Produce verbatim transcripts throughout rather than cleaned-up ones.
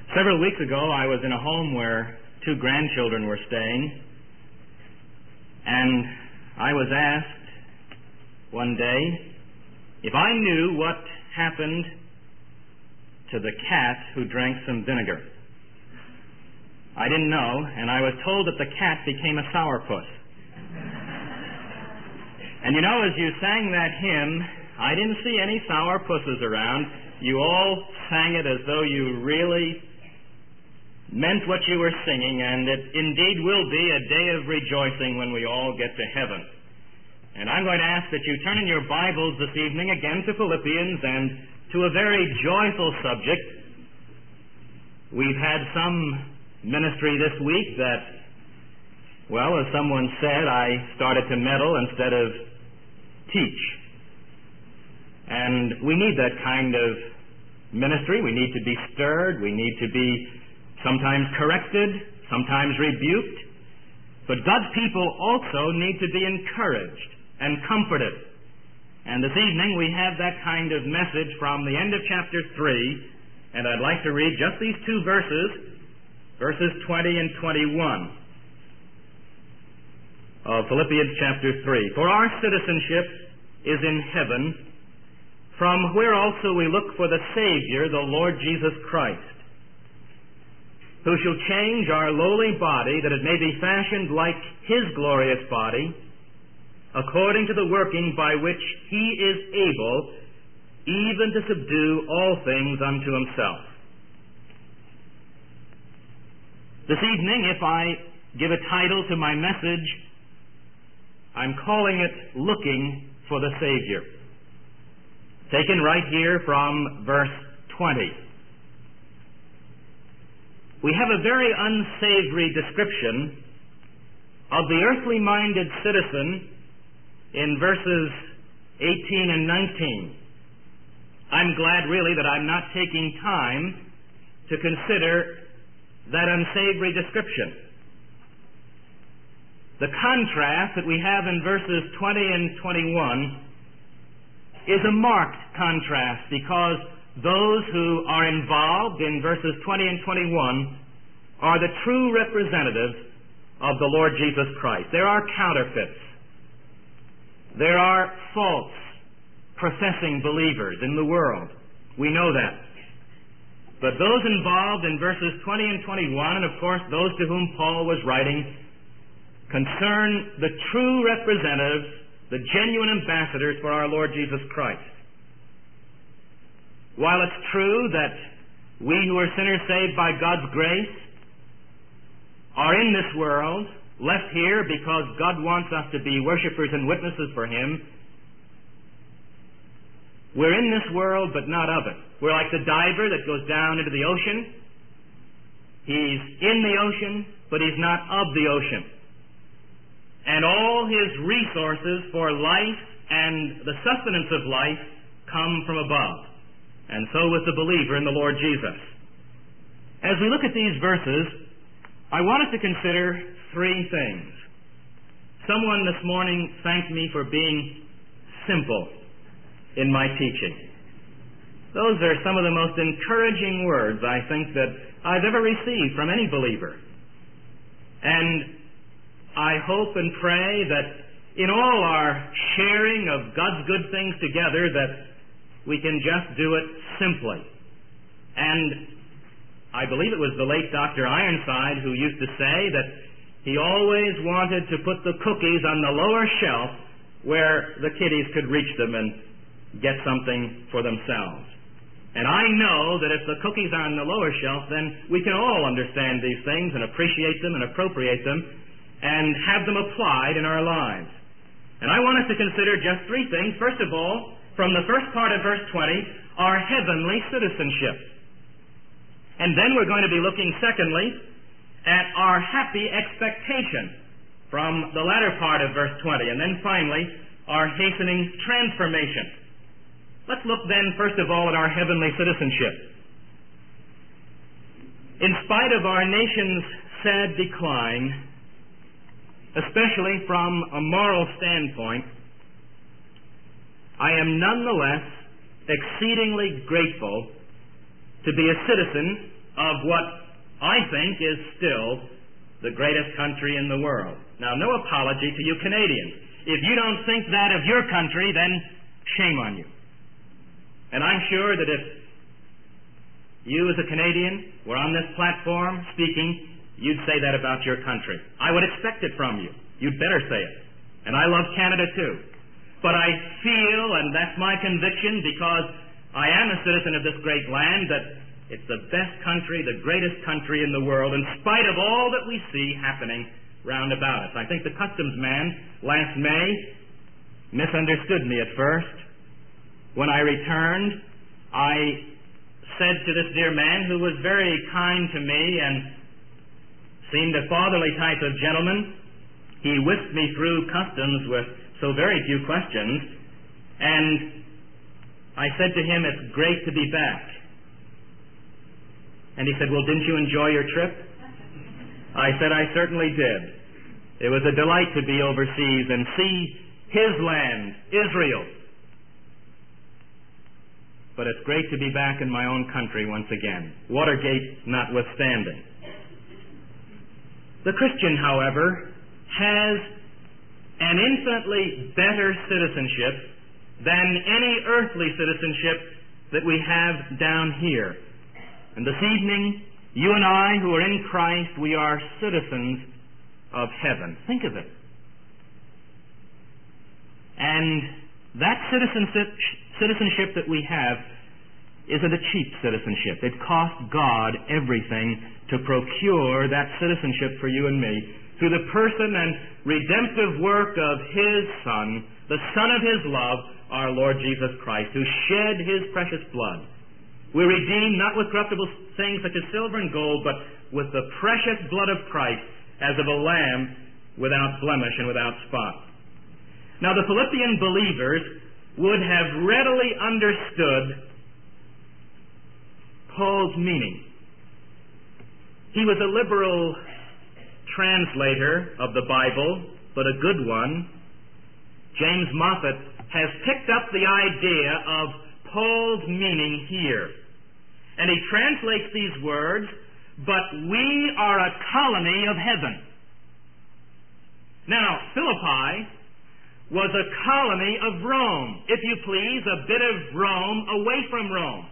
Several weeks ago, I was in a home where two grandchildren were staying, and I was asked one day if I knew what happened to the cat who drank some vinegar. I didn't know, and I was told that the cat became a sourpuss. And you know, as you sang that hymn, I didn't see any sourpusses around. You all sang it as though you really meant what you were singing, and it indeed will be a day of rejoicing when we all get to heaven. And I'm going to ask that you turn in your Bibles this evening again to Philippians and to a very joyful subject. We've had some ministry this week that, well, as someone said, I started to meddle instead of teach. And we need that kind of ministry. We need to be stirred. We need to be sometimes corrected, sometimes rebuked. But God's people also need to be encouraged and comforted. And this evening we have that kind of message from the end of chapter three, and I'd like to read just these two verses, verses twenty and twenty-one of Philippians chapter three. For our citizenship is in heaven, from where also we look for the Savior, the Lord Jesus Christ, who shall change our lowly body, that it may be fashioned like His glorious body, according to the working by which He is able even to subdue all things unto Himself. This evening, if I give a title to my message, I'm calling it Looking for the Savior. Taken right here from verse twenty. We have a very unsavory description of the earthly-minded citizen in verses eighteen and nineteen. I'm glad, really, that I'm not taking time to consider that unsavory description. The contrast that we have in verses twenty and twenty-one is a marked contrast, because those who are involved in verses twenty and twenty-one are the true representatives of the Lord Jesus Christ. There are counterfeits. There are false professing believers in the world. We know that. But those involved in verses twenty and twenty-one, and of course those to whom Paul was writing, concern the true representatives, the genuine ambassadors for our Lord Jesus Christ. While it's true that we who are sinners saved by God's grace are in this world, left here because God wants us to be worshipers and witnesses for Him, we're in this world but not of it. We're like the diver that goes down into the ocean. He's in the ocean, but he's not of the ocean. And all his resources for life and the sustenance of life come from above. And so with the believer in the Lord Jesus. As we look at these verses, I want us to consider three things. Someone this morning thanked me for being simple in my teaching. Those are some of the most encouraging words, I think, that I've ever received from any believer. And I hope and pray that in all our sharing of God's good things together, that we can just do it simply. And I believe it was the late Doctor Ironside who used to say that he always wanted to put the cookies on the lower shelf where the kiddies could reach them and get something for themselves. And I know that if the cookies are on the lower shelf, then we can all understand these things and appreciate them and appropriate them and have them applied in our lives. And I want us to consider just three things. First of all, from the first part of verse twenty, our heavenly citizenship. And then we're going to be looking, secondly, at our happy expectation from the latter part of verse twenty. And then finally, our hastening transformation. Let's look then, first of all, at our heavenly citizenship. In spite of our nation's sad decline, especially from a moral standpoint, I am nonetheless exceedingly grateful to be a citizen of what I think is still the greatest country in the world. Now, no apology to you Canadians. If you don't think that of your country, then shame on you. And I'm sure that if you as a Canadian were on this platform speaking, you'd say that about your country. I would expect it from you. You'd better say it. And I love Canada too. But I feel, and that's my conviction, because I am a citizen of this great land, that it's the best country, the greatest country in the world, in spite of all that we see happening round about us. I think the customs man last May misunderstood me at first. When I returned, I said to this dear man, who was very kind to me and seemed a fatherly type of gentleman, he whisked me through customs with so very few questions, and I said to him, "It's great to be back." And he said, "Well, didn't you enjoy your trip?" I said, "I certainly did. It was a delight to be overseas and see his land, Israel. But it's great to be back in my own country once again, Watergate notwithstanding." The Christian, however, has an infinitely better citizenship than any earthly citizenship that we have down here. And this evening, you and I who are in Christ, we are citizens of heaven. Think of it. And that citizenship, citizenship that we have isn't a cheap citizenship. It cost God everything to procure that citizenship for you and me through the person and redemptive work of His Son, the Son of His love, our Lord Jesus Christ, who shed His precious blood. We're redeemed not with corruptible things such as silver and gold, but with the precious blood of Christ, as of a lamb without blemish and without spot. Now, the Philippian believers would have readily understood Paul's meaning. He was a liberal translator of the Bible, but a good one. James Moffat has picked up the idea of Paul's meaning here. And he translates these words, "But we are a colony of heaven." Now, Philippi was a colony of Rome. If you please, a bit of Rome away from Rome.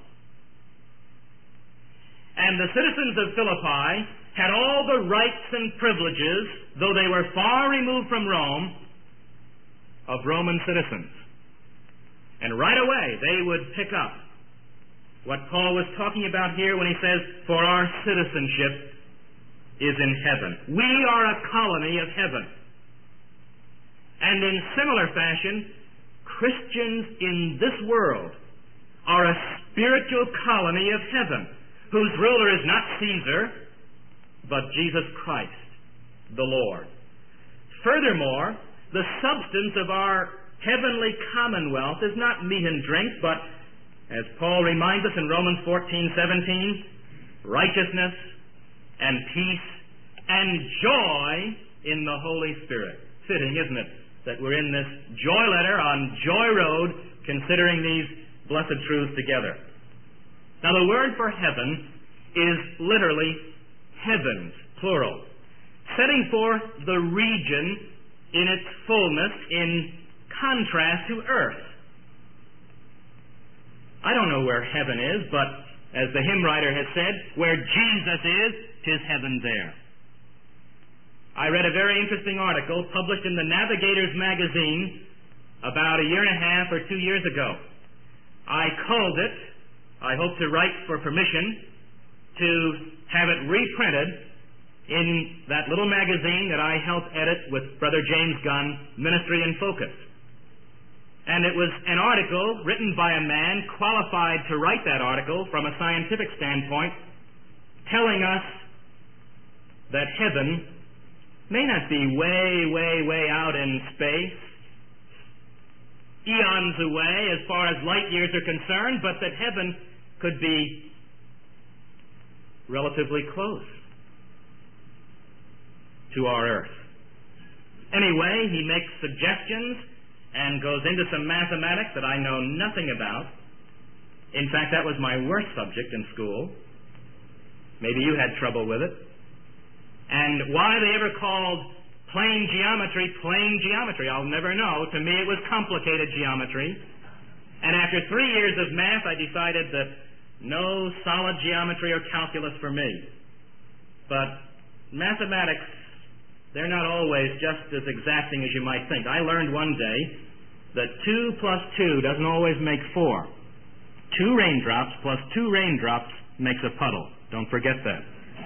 And the citizens of Philippi had all the rights and privileges, though they were far removed from Rome, of Roman citizens. And right away they would pick up what Paul was talking about here when he says, "For our citizenship is in heaven." We are a colony of heaven. And in similar fashion, Christians in this world are a spiritual colony of heaven, whose ruler is not Caesar, but Jesus Christ, the Lord. Furthermore, the substance of our heavenly commonwealth is not meat and drink, but, as Paul reminds us in Romans fourteen seventeen, righteousness and peace and joy in the Holy Spirit. Fitting, isn't it, that we're in this joy letter on Joy Road, considering these blessed truths together. Now, the word for heaven is literally heavens, plural, setting forth the region in its fullness in contrast to earth. I don't know where heaven is, but as the hymn writer has said, where Jesus is, 'tis heaven there. I read a very interesting article published in the Navigator's magazine about a year and a half or two years ago. I culled it. I hope to write for permission to have it reprinted in that little magazine that I helped edit with Brother James Gunn, Ministry in Focus. And it was an article written by a man qualified to write that article from a scientific standpoint, telling us that heaven may not be way, way, way out in space, eons away as far as light years are concerned, but that heaven could be relatively close to our earth. Anyway, he makes suggestions and goes into some mathematics that I know nothing about. In fact, that was my worst subject in school. Maybe you had trouble with it. And why they ever called plane geometry plane geometry, I'll never know. To me, it was complicated geometry. And after three years of math, I decided that no solid geometry or calculus for me. But mathematics, they're not always just as exacting as you might think. I learned one day that two plus two doesn't always make four. Two raindrops plus two raindrops makes a puddle. Don't forget that.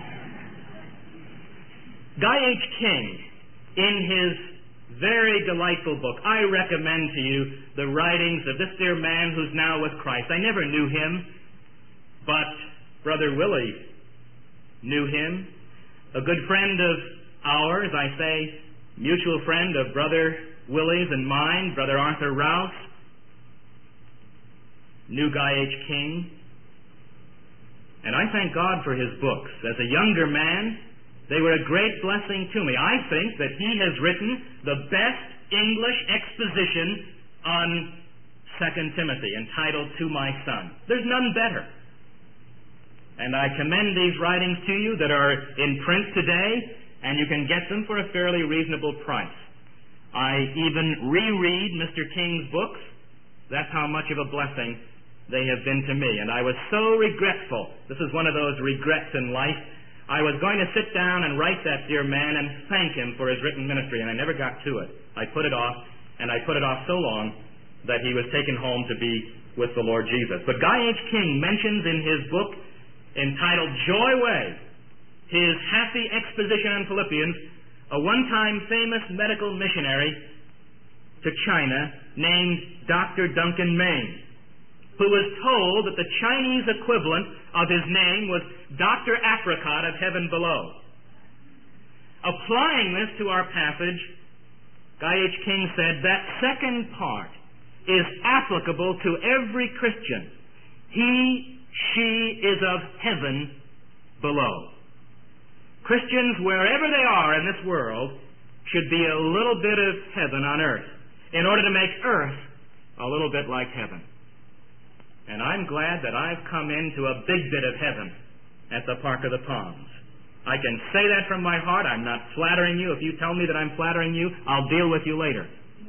Guy H. King, in his very delightful book, I recommend to you the writings of this dear man who's now with Christ. I never knew him, but Brother Willie knew him. A good friend of ours, I say, mutual friend of Brother Willie's and mine, Brother Arthur Rouse, knew Guy H. King. And I thank God for his books. As a younger man, they were a great blessing to me. I think that he has written the best English exposition on Second Timothy, entitled To My Son. There's none better. And I commend these writings to you that are in print today, and you can get them for a fairly reasonable price. I even reread Mister King's books. That's how much of a blessing they have been to me. And I was so regretful. This is one of those regrets in life. I was going to sit down and write that dear man and thank him for his written ministry, and I never got to it. I put it off, and I put it off so long that he was taken home to be with the Lord Jesus. But Guy H. King mentions in his book entitled Joy Way, his happy exposition on Philippians, a one-time famous medical missionary to China named Doctor Duncan Main, who was told that the Chinese equivalent of his name was Doctor Apricot of Heaven Below. Applying this to our passage, Guy H. King said that second part is applicable to every Christian. He, she is of heaven below. Christians, wherever they are in this world, should be a little bit of heaven on earth in order to make earth a little bit like heaven. And I'm glad that I've come into a big bit of heaven at the Park of the Palms. I can say that from my heart. I'm not flattering you. If you tell me that I'm flattering you, I'll deal with you later.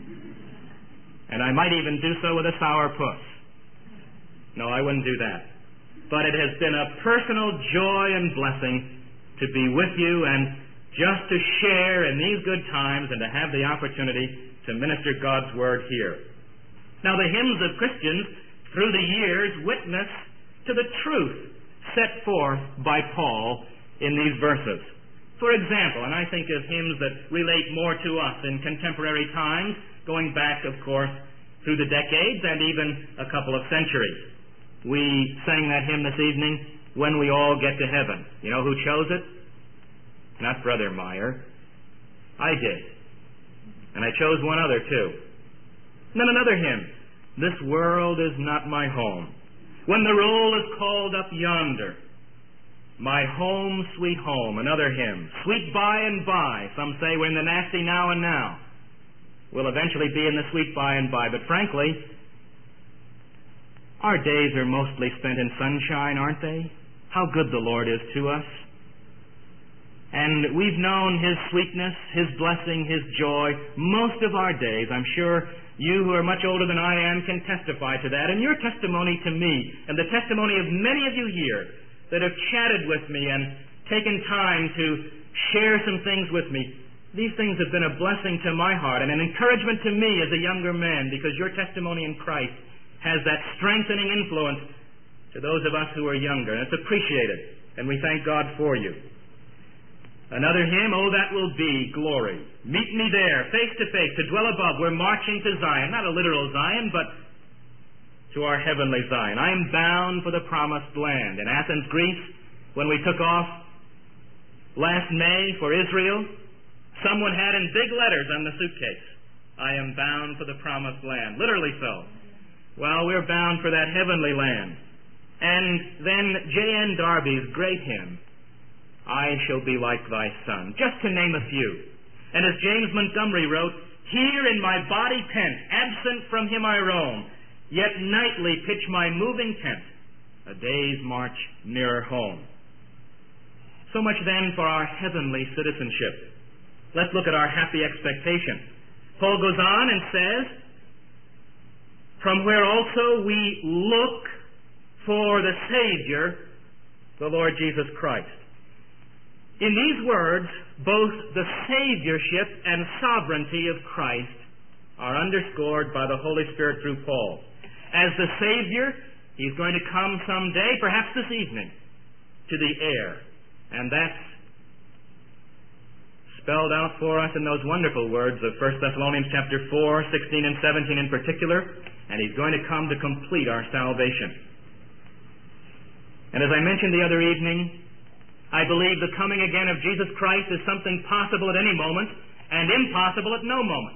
And I might even do so with a sourpuss. No, I wouldn't do that. But it has been a personal joy and blessing to be with you and just to share in these good times and to have the opportunity to minister God's Word here. Now, the hymns of Christians through the years witness to the truth set forth by Paul in these verses. For example, and I think of hymns that relate more to us in contemporary times, going back, of course, through the decades and even a couple of centuries. We sang that hymn this evening, When We All Get to Heaven. You know who chose it? Not Brother Meyer. I did. And I chose one other, too. And then another hymn, This World Is Not My Home. When the roll is called up yonder, My Home, Sweet Home, another hymn. Sweet by and by, some say we're in the nasty now and now. We'll eventually be in the sweet by and by, but frankly, our days are mostly spent in sunshine, aren't they? How good the Lord is to us. And we've known His sweetness, His blessing, His joy most of our days. I'm sure you who are much older than I am can testify to that. And your testimony to me, and the testimony of many of you here that have chatted with me and taken time to share some things with me, these things have been a blessing to my heart and an encouragement to me as a younger man, because your testimony in Christ has that strengthening influence to those of us who are younger. And it's appreciated, and we thank God for you. Another hymn, Oh, That Will Be Glory. Meet me there, face to face, to dwell above. We're marching to Zion, not a literal Zion, but to our heavenly Zion. I am bound for the promised land. In Athens, Greece, when we took off last May for Israel, someone had in big letters on the suitcase, I am bound for the promised land. Literally so. Well, we're bound for that heavenly land. And then J N Darby's great hymn, I shall be like thy son, just to name a few. And as James Montgomery wrote, here in my body pent, absent from him I roam, yet nightly pitch my moving tent, a day's march nearer home. So much then for our heavenly citizenship. Let's look at our happy expectation. Paul goes on and says, from where also we look for the Savior, the Lord Jesus Christ. In these words, both the Saviorship and sovereignty of Christ are underscored by the Holy Spirit through Paul. As the Savior, He's going to come someday, perhaps this evening, to the air. And that's spelled out for us in those wonderful words of First Thessalonians chapter four, sixteen and seventeen in particular. And He's going to come to complete our salvation. And as I mentioned the other evening, I believe the coming again of Jesus Christ is something possible at any moment and impossible at no moment.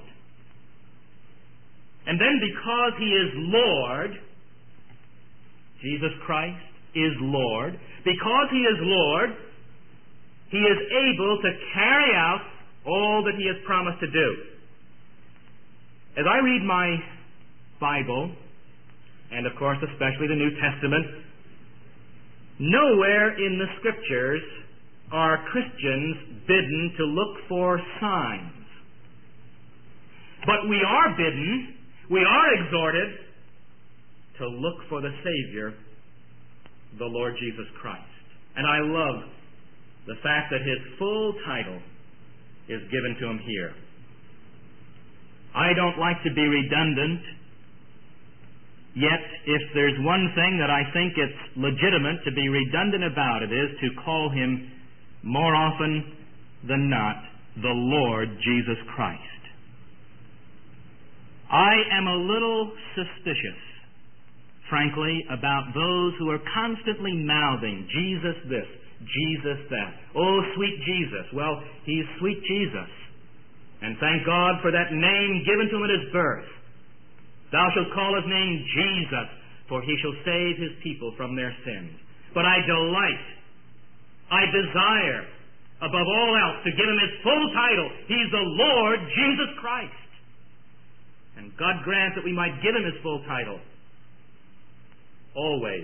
And then because He is Lord, Jesus Christ is Lord, because He is Lord, He is able to carry out all that He has promised to do. As I read my Bible, and of course especially the New Testament, nowhere in the Scriptures are Christians bidden to look for signs. But we are bidden, we are exhorted to look for the Savior, the Lord Jesus Christ. And I love the fact that His full title is given to Him here. I don't like to be redundant, yet if there's one thing that I think it's legitimate to be redundant about, it is to call Him more often than not the Lord Jesus Christ. I am a little suspicious, frankly, about those who are constantly mouthing, Jesus this, Jesus that. Oh, sweet Jesus. Well, He's sweet Jesus. And thank God for that name given to Him at His birth. Thou shalt call His name Jesus, for He shall save His people from their sins. But I delight, I desire, above all else, to give Him His full title. He's the Lord Jesus Christ. And God grant that we might give Him His full title, always,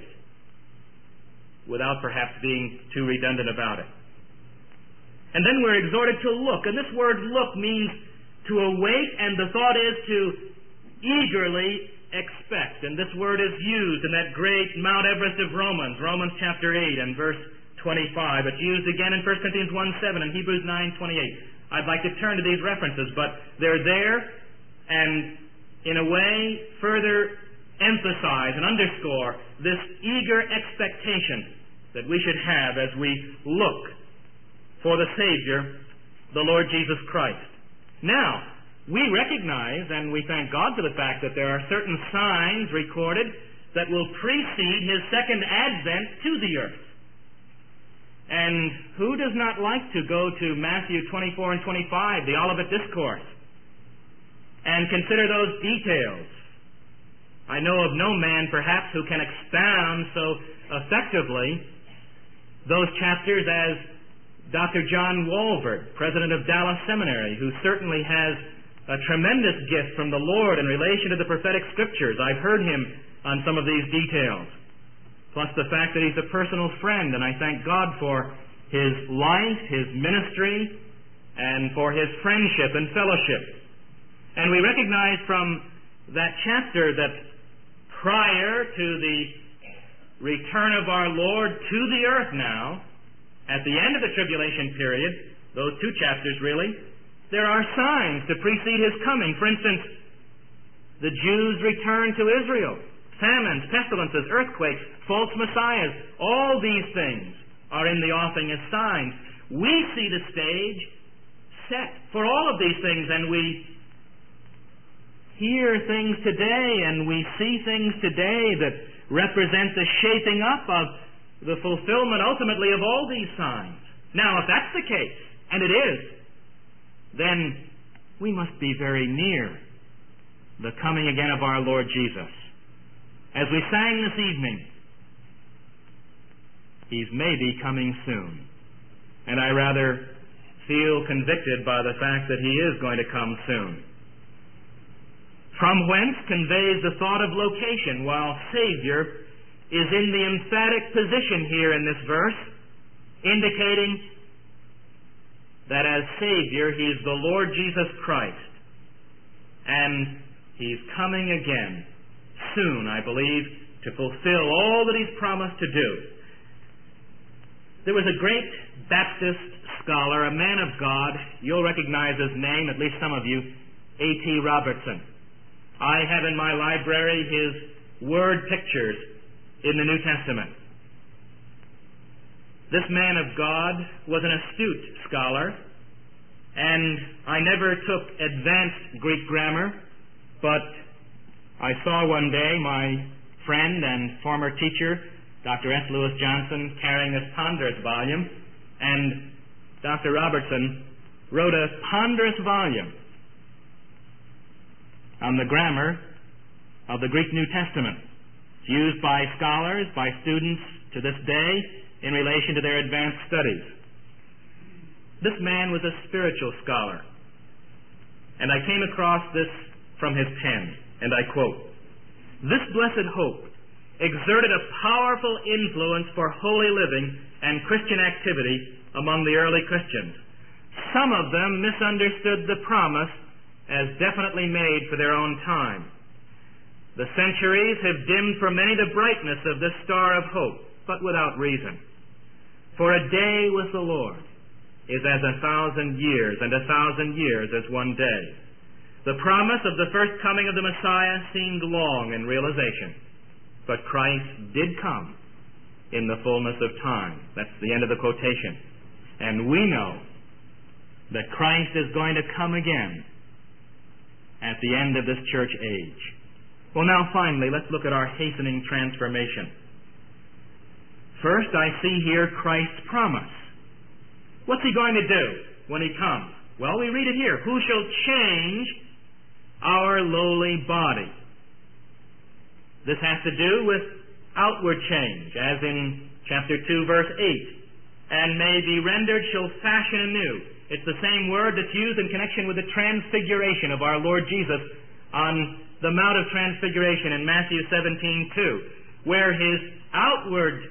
without perhaps being too redundant about it. And then we're exhorted to look. And this word look means to await, and the thought is to eagerly expect. And this word is used in that great Mount Everest of Romans, Romans chapter eight and verse twenty-five. It's used again in First Corinthians one seven and Hebrews nine twenty-eight. I'd like to turn to these references, but they're there and in a way further emphasize and underscore this eager expectation that we should have as we look for the Savior, the Lord Jesus Christ. Now, we recognize and we thank God for the fact that there are certain signs recorded that will precede His second advent to the earth. And who does not like to go to Matthew twenty-four and twenty-five, the Olivet Discourse, and consider those details? I know of no man, perhaps, who can expound so effectively those chapters as Doctor John Walvoord, president of Dallas Seminary, who certainly has a tremendous gift from the Lord in relation to the prophetic Scriptures. I've heard him on some of these details. Plus the fact that he's a personal friend, and I thank God for his life, his ministry, and for his friendship and fellowship. And we recognize from that chapter that prior to the return of our Lord to the earth now, at the end of the tribulation period, those two chapters really, there are signs to precede His coming. For instance, the Jews return to Israel. Famines, pestilences, earthquakes, false messiahs, all these things are in the offing as signs. We see the stage set for all of these things, and we hear things today, and we see things today that represent the shaping up of the fulfillment ultimately of all these signs. Now, if that's the case, and it is, then we must be very near the coming again of our Lord Jesus. As we sang this evening, He's maybe coming soon. And I rather feel convicted by the fact that He is going to come soon. From whence conveys the thought of location, while Savior is in the emphatic position here in this verse. indicating that as Savior, He is the Lord Jesus Christ, and He's coming again soon, I believe, to fulfill all that He's promised to do. There was a great Baptist scholar, a man of God, you'll recognize his name, at least some of you, A T Robertson. I have in my library his word pictures in the New Testament. This man of God was an astute scholar, and I never took advanced Greek grammar, but I saw one day my friend and former teacher, Doctor S. Lewis Johnson, carrying this ponderous volume, and Doctor Robertson wrote a ponderous volume on the grammar of the Greek New Testament. It's used by scholars, by students to this day in relation to their advanced studies. This man was a spiritual scholar, and I came across this from his pen, and I quote, "This blessed hope exerted a powerful influence for holy living and Christian activity among the early Christians. Some of them misunderstood the promise as definitely made for their own time. The centuries have dimmed for many the brightness of this star of hope, but without reason. For a day with the Lord is as a thousand years, and a thousand years as one day. The promise of the first coming of the Messiah seemed long in realization, but Christ did come in the fullness of time." That's the end of the quotation. And we know that Christ is going to come again at the end of this church age. Well, now finally, let's look at our hastening transformation. First, I see here Christ's promise. What's He going to do when He comes? Well, we read it here. "Who shall change our lowly body?" This has to do with outward change, as in chapter two, verse eight. "And may be rendered, shall fashion anew." It's the same word that's used in connection with the transfiguration of our Lord Jesus on the Mount of Transfiguration in Matthew seventeen two, where His outward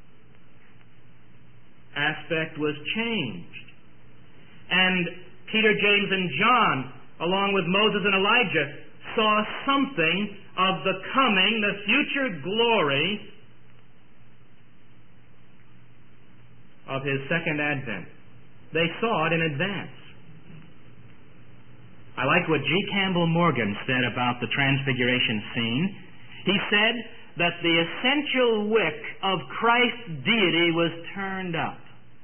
aspect was changed. And Peter, James, and John, along with Moses and Elijah, saw something of the coming, the future glory of His second advent. They saw it in advance. I like what G. Campbell Morgan said about the transfiguration scene. He said that the essential wick of Christ's deity was turned up,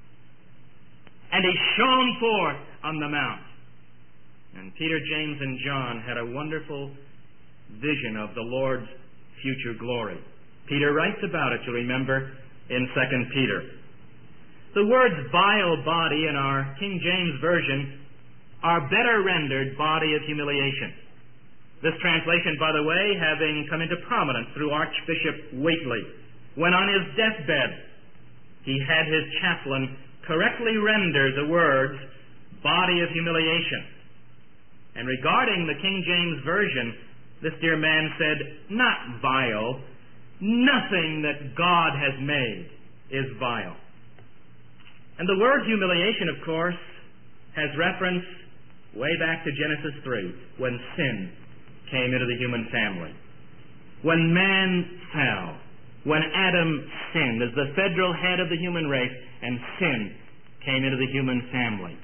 and He shone forth on the mount. And Peter, James, and John had a wonderful vision of the Lord's future glory. Peter writes about it, you'll remember, in Second Peter. The words vile body in our King James Version are better rendered body of humiliation. This translation, by the way, having come into prominence through Archbishop Whately, when on his deathbed he had his chaplain correctly render the words body of humiliation. And regarding the King James Version, this dear man said, not vile, nothing that God has made is vile. And the word humiliation, of course, has reference way back to Genesis three, when sin came into the human family. When man fell, when Adam sinned as the federal head of the human race, and sin came into the human family.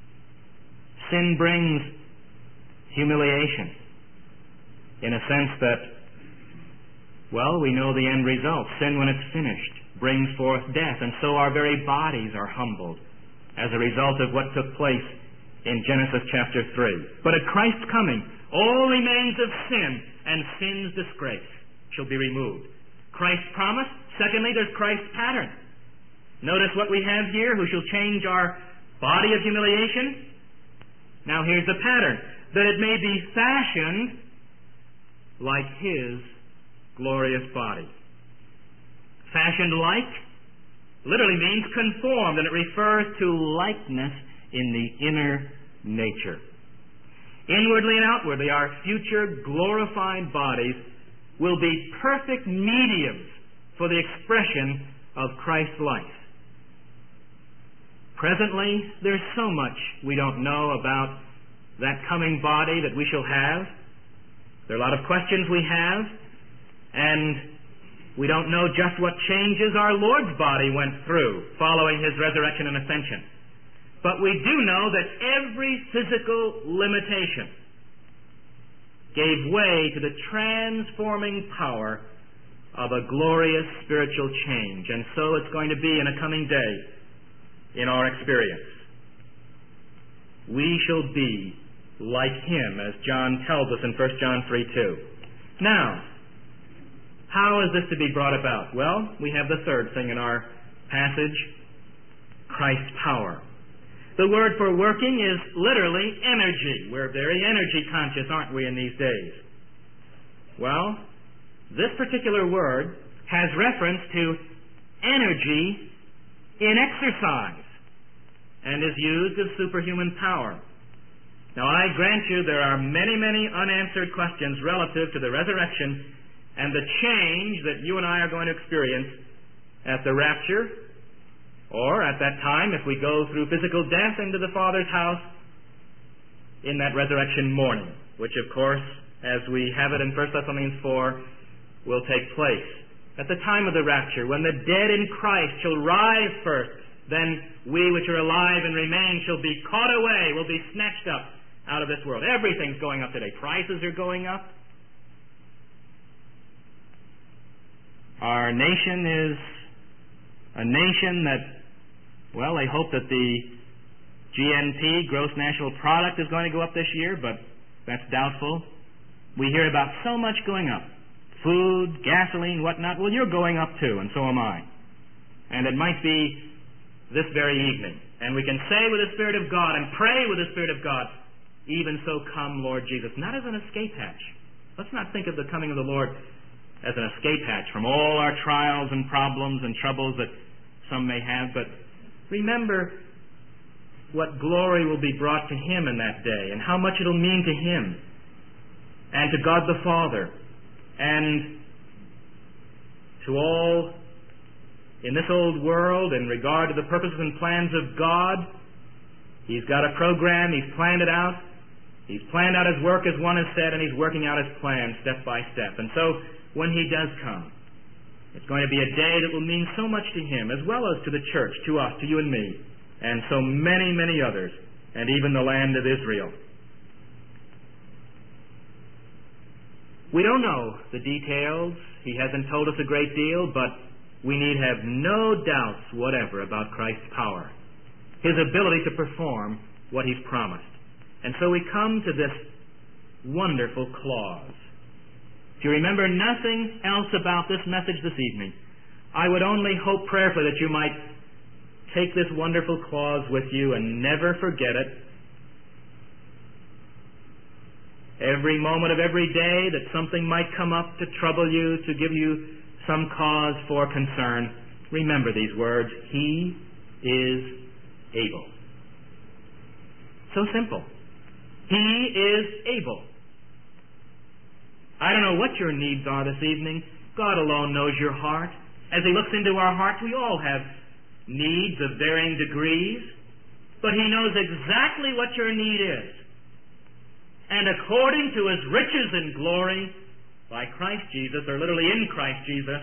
Sin brings humiliation in a sense that, well, we know the end result. Sin, when it's finished, brings forth death, and so our very bodies are humbled as a result of what took place in Genesis chapter three. But at Christ's coming, all remains of sin and sin's disgrace shall be removed. Christ's promise. Secondly, there's Christ's pattern. Notice what we have here, who shall change our body of humiliation. Now here's the pattern, that it may be fashioned like His glorious body. Fashioned like literally means conformed, and it refers to likeness in the inner nature. Inwardly and outwardly, our future glorified bodies will be perfect mediums for the expression of Christ's life. Presently, there's so much we don't know about that coming body that we shall have. There are a lot of questions we have, and we don't know just what changes our Lord's body went through following His resurrection and ascension. But we do know that every physical limitation gave way to the transforming power of a glorious spiritual change. And so it's going to be in a coming day in our experience. We shall be like Him, as John tells us in First John three two. Now, how is this to be brought about? Well, we have the third thing in our passage, Christ's power. The word for working is literally energy. We're very energy conscious, aren't we, in these days? Well, this particular word has reference to energy in exercise and is used of superhuman power. Now, I grant you there are many, many unanswered questions relative to the resurrection and the change that you and I are going to experience at the rapture, or at that time if we go through physical death into the Father's house in that resurrection morning, which of course, as we have it in First Thessalonians four, will take place. At the time of the rapture, when the dead in Christ shall rise first, then we which are alive and remain shall be caught away, will be snatched up out of this world. Everything's going up today. Prices are going up. Our nation is a nation that, well, they hope that the G N P, gross national product, is going to go up this year, but that's doubtful. We hear about so much going up. Food, gasoline, whatnot. Well, you're going up too, and so am I. And it might be this very evening. And we can say with the Spirit of God and pray with the Spirit of God, even so come, Lord Jesus. Not as an escape hatch. Let's not think of the coming of the Lord as an escape hatch from all our trials and problems and troubles that some may have, but remember what glory will be brought to Him in that day and how much it'll mean to Him and to God the Father and to all in this old world in regard to the purposes and plans of God. He's got a program. He's planned it out. He's planned out His work, as one has said, and He's working out His plan step by step. And so when He does come, it's going to be a day that will mean so much to Him, as well as to the church, to us, to you and me, and so many, many others, and even the land of Israel. We don't know the details. He hasn't told us a great deal, but we need have no doubts whatever about Christ's power, His ability to perform what He's promised. And so we come to this wonderful clause. If you remember nothing else about this message this evening, I would only hope prayerfully that you might take this wonderful clause with you and never forget it. Every moment of every day that something might come up to trouble you, to give you some cause for concern, remember these words: He is able. So simple. He is able. I don't know what your needs are this evening. God alone knows your heart. As He looks into our hearts, we all have needs of varying degrees, but He knows exactly what your need is. And according to His riches in glory, by Christ Jesus, or literally in Christ Jesus,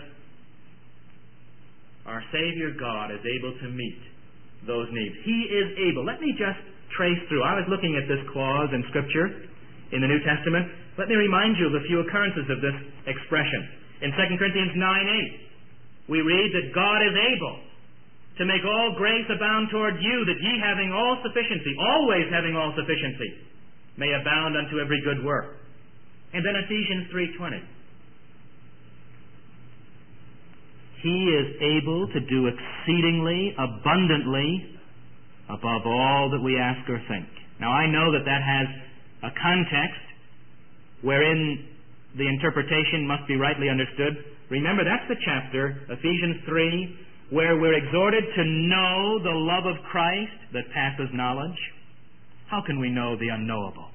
our Savior God is able to meet those needs. He is able. Let me just trace through. I was looking at this clause in Scripture in the New Testament. Let me remind you of a few occurrences of this expression. In Second Corinthians nine eight, we read that God is able to make all grace abound toward you, that ye having all sufficiency, always having all sufficiency, may abound unto every good work. And then Ephesians three twenty. He is able to do exceedingly abundantly above all that we ask or think. Now, I know that that has a context wherein the interpretation must be rightly understood. Remember, that's the chapter, Ephesians three, where we're exhorted to know the love of Christ that passes knowledge. How can we know the unknowable?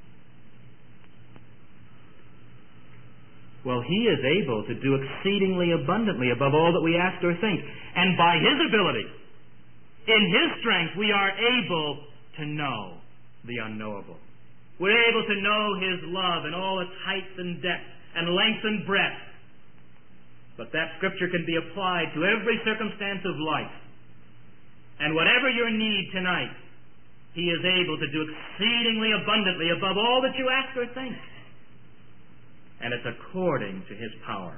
Well, He is able to do exceedingly abundantly above all that we ask or think. And by His ability, In His strength, we are able to know the unknowable. We're able to know His love in all its height and depth and length and breadth. But that Scripture can be applied to every circumstance of life. And whatever your need tonight, He is able to do exceedingly abundantly above all that you ask or think. And it's according to His power.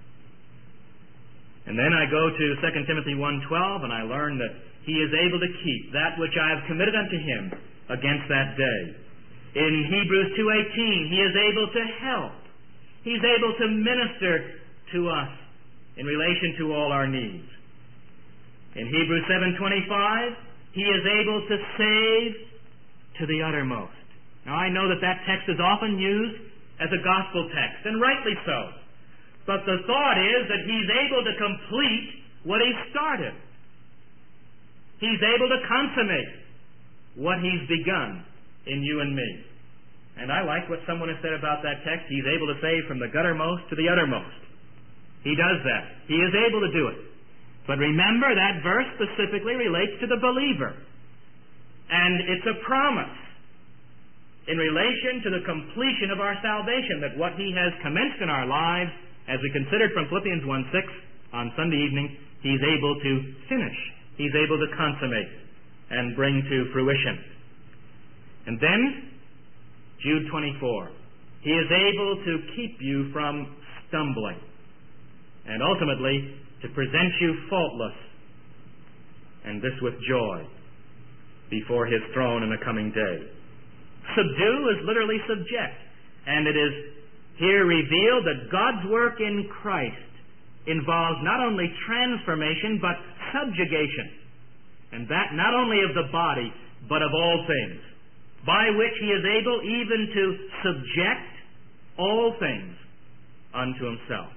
And then I go to Second Timothy one twelve, and I learn that He is able to keep that which I have committed unto Him against that day. In Hebrews two eighteen, He is able to help. He's able to minister to us in relation to all our needs. In Hebrews seven twenty-five, He is able to save to the uttermost. Now, I know that that text is often used as a gospel text, and rightly so. But the thought is that He's able to complete what He started. He's able to consummate what He's begun in you and me. And I like what someone has said about that text. He's able to save from the guttermost to the uttermost. He does that. He is able to do it. But remember, that verse specifically relates to the believer. And it's a promise in relation to the completion of our salvation, that what He has commenced in our lives, as we considered from Philippians one six on Sunday evening, He's able to finish. He's able to consummate and bring to fruition. And then, Jude twenty-four, He is able to keep you from stumbling, and ultimately to present you faultless, and this with joy, before His throne in the coming day. Subdue is literally subject, and it is here revealed that God's work in Christ involves not only transformation, but subjugation, and that not only of the body, but of all things, by which He is able even to subject all things unto Himself.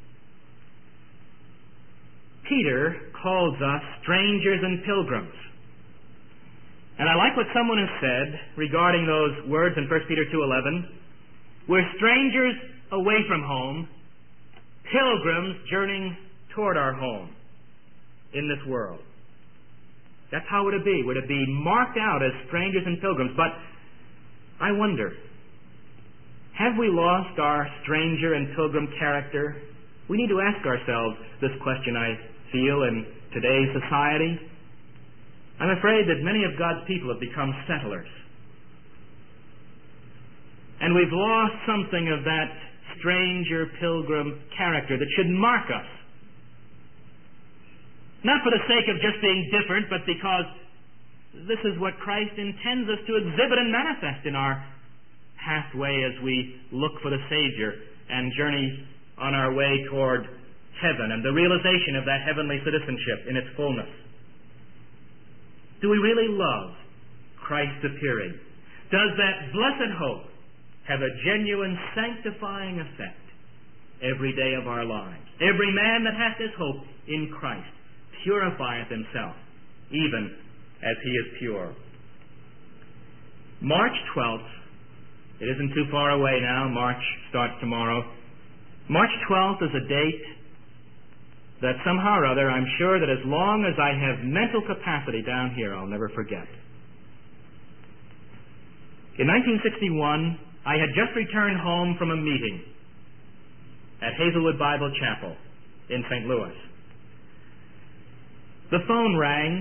Peter calls us strangers and pilgrims. And I like what someone has said regarding those words in First Peter two eleven. We're strangers away from home, pilgrims journeying toward our home in this world. That's how we're to be. We're to be marked out as strangers and pilgrims. But I wonder, have we lost our stranger and pilgrim character? We need to ask ourselves this question, I feel, in today's society. I'm afraid that many of God's people have become settlers. And we've lost something of that stranger pilgrim character that should mark us. Not for the sake of just being different, but because this is what Christ intends us to exhibit and manifest in our pathway as we look for the Savior and journey on our way toward heaven and the realization of that heavenly citizenship in its fullness. Do we really love Christ's appearing? Does that blessed hope have a genuine sanctifying effect every day of our lives? Every man that hath his hope in Christ purifieth himself, even as he is pure. March twelfth, it isn't too far away now. March starts tomorrow. March twelfth is a date that somehow or other, I'm sure that as long as I have mental capacity down here, I'll never forget. In nineteen sixty-one, I had just returned home from a meeting at Hazelwood Bible Chapel in Saint Louis. The phone rang,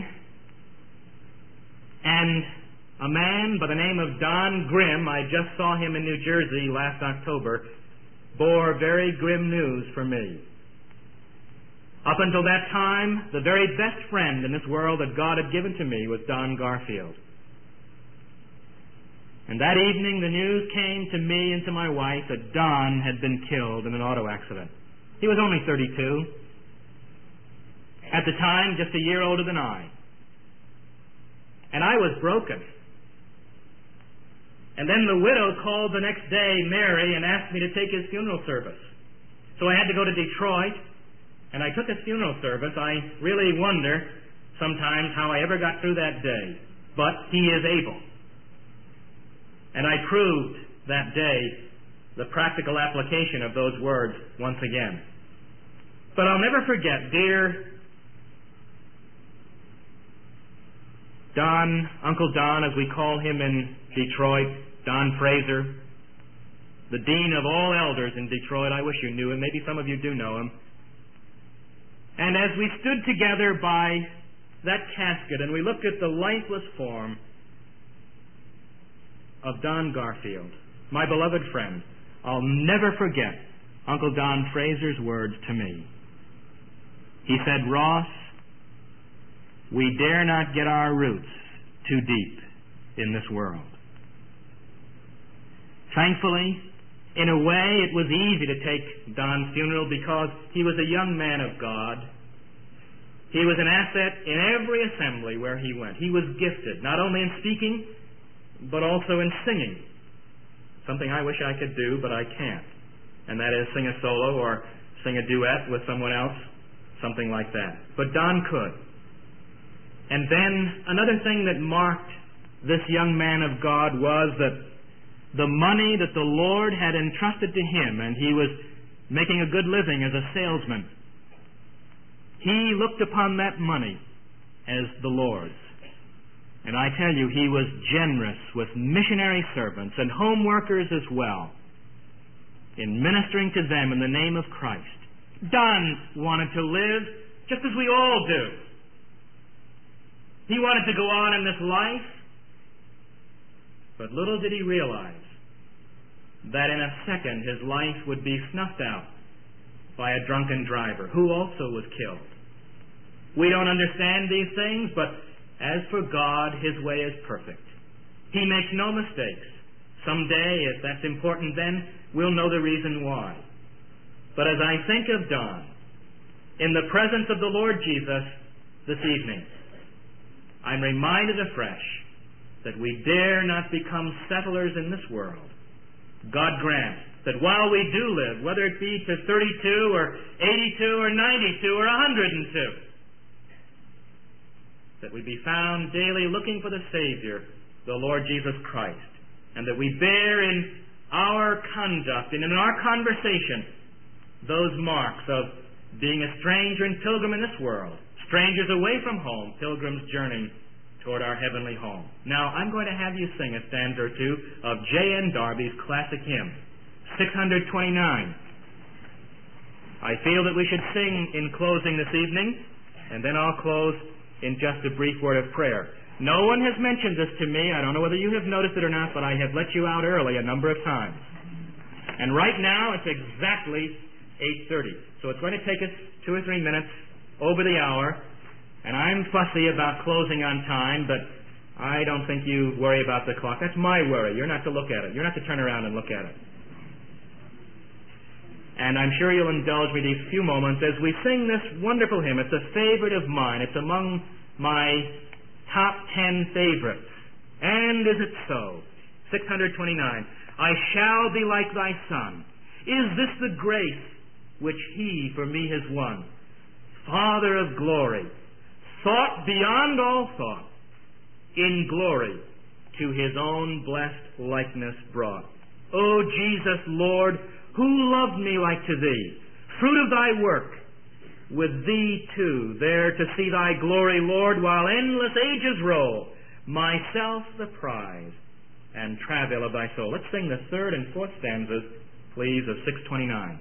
and a man by the name of Don Grimm, I just saw him in New Jersey last October, bore very grim news for me. Up until that time, the very best friend in this world that God had given to me was Don Garfield. And that evening the news came to me and to my wife that Don had been killed in an auto accident. He was only thirty-two. At the time, just a year older than I. And I was broken. And then the widow called the next day, Mary, and asked me to take his funeral service. So I had to go to Detroit, and I took his funeral service. I really wonder sometimes how I ever got through that day. But he is able. And I proved that day the practical application of those words once again. But I'll never forget, dear Don, Uncle Don, as we call him in Detroit, Don Fraser, the dean of all elders in Detroit. I wish you knew him. Maybe some of you do know him. And as we stood together by that casket and we looked at the lifeless form of Don Garfield, my beloved friend, I'll never forget Uncle Don Fraser's words to me. He said, "Ross, we dare not get our roots too deep in this world." Thankfully, in a way, it was easy to take Don's funeral because he was a young man of God. He was an asset in every assembly where he went. He was gifted, not only in speaking, but also in singing. Something I wish I could do, but I can't. And that is sing a solo or sing a duet with someone else, something like that. But Don could. And then another thing that marked this young man of God was that the money that the Lord had entrusted to him, and he was making a good living as a salesman, he looked upon that money as the Lord's. And I tell you, he was generous with missionary servants and home workers as well in ministering to them in the name of Christ. Don wanted to live just as we all do. He wanted to go on in this life, but little did he realize that in a second his life would be snuffed out by a drunken driver who also was killed. We don't understand these things, but as for God, his way is perfect. He makes no mistakes. Someday, if that's important then, we'll know the reason why. But as I think of Don, in the presence of the Lord Jesus this evening, I'm reminded afresh that we dare not become settlers in this world. God grant that while we do live, whether it be to thirty-two or eighty-two or ninety-two or one hundred two, that we be found daily looking for the Savior, the Lord Jesus Christ, and that we bear in our conduct and in our conversation those marks of being a stranger and pilgrim in this world, strangers away from home, pilgrims journeying toward our heavenly home. Now, I'm going to have you sing a stanza or two of J N Darby's classic hymn, six twenty-nine. I feel that we should sing in closing this evening, and then I'll close in just a brief word of prayer. No one has mentioned this to me. I don't know whether you have noticed it or not, but I have let you out early a number of times. And right now, it's exactly eight thirty. So it's going to take us two or three minutes over the hour. And I'm fussy about closing on time, but I don't think you worry about the clock. That's my worry. You're not to look at it. You're not to turn around and look at it. And I'm sure you'll indulge me these few moments as we sing this wonderful hymn. It's a favorite of mine. It's among my top ten favorites. And is it so? six twenty-nine. I shall be like thy Son. Is this the grace which he for me has won? Father of glory, thought beyond all thought, in glory to his own blessed likeness brought. O Jesus, Lord, who loved me like to thee, fruit of thy work, with thee too, there to see thy glory, Lord, while endless ages roll, myself the prize and travail of thy soul. Let's sing the third and fourth stanzas, please, of six twenty-nine.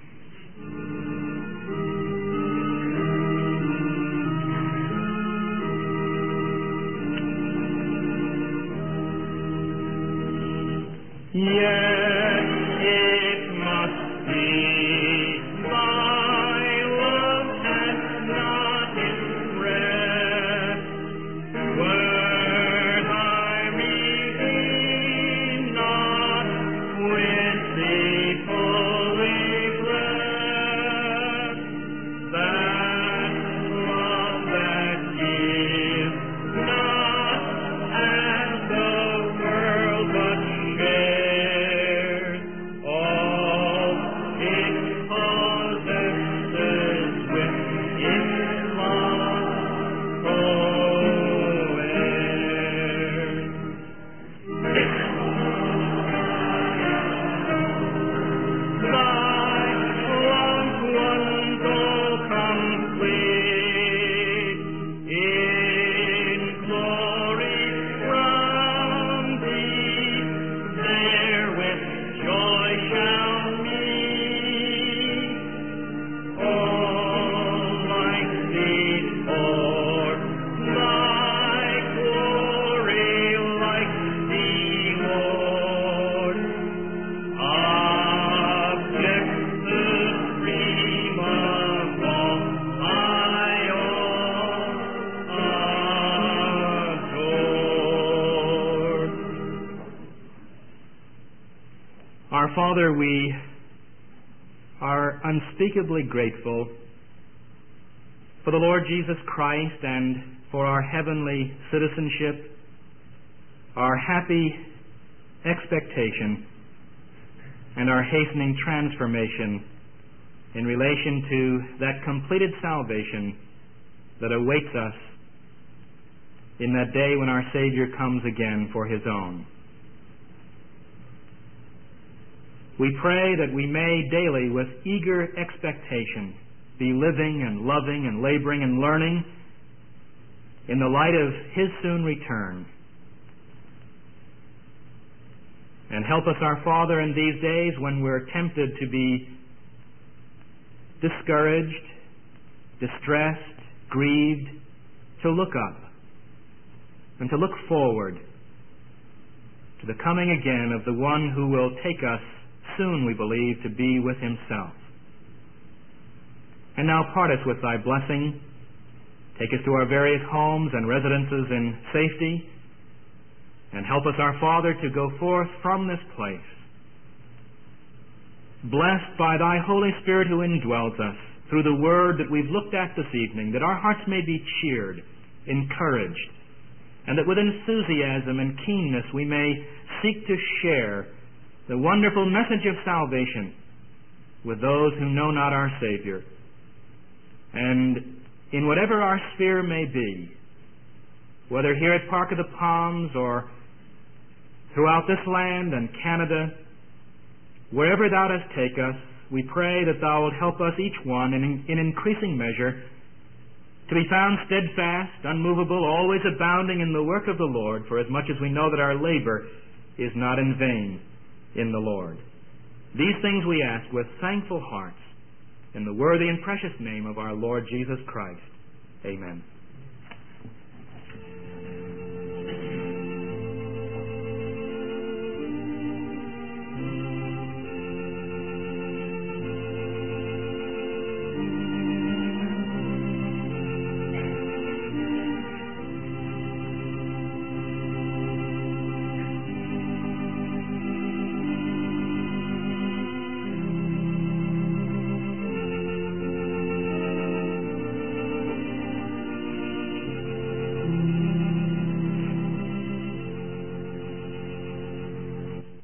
Yes, it must be thy love and not in rest, were thy redeemed not with thee fully blessed, that love that gives not as the world but shares. Father, we are unspeakably grateful for the Lord Jesus Christ and for our heavenly citizenship, our happy expectation, and our hastening transformation in relation to that completed salvation that awaits us in that day when our Savior comes again for His own. We pray that we may daily, with eager expectation, be living and loving and laboring and learning in the light of His soon return. And help us, our Father, in these days when we're tempted to be discouraged, distressed, grieved, to look up and to look forward to the coming again of the one who will take us soon, we believe, to be with Himself. And now part us with Thy blessing. Take us to our various homes and residences in safety, and help us, our Father, to go forth from this place, blessed by Thy Holy Spirit who indwells us through the Word that we've looked at this evening, that our hearts may be cheered, encouraged, and that with enthusiasm and keenness we may seek to share the wonderful message of salvation with those who know not our Savior. And in whatever our sphere may be, whether here at Park of the Palms or throughout this land and Canada, wherever Thou dost take us, we pray that Thou wilt help us each one in, in increasing measure to be found steadfast, unmovable, always abounding in the work of the Lord, for as much as we know that our labor is not in vain in the Lord. These things we ask with thankful hearts in the worthy and precious name of our Lord Jesus Christ. Amen.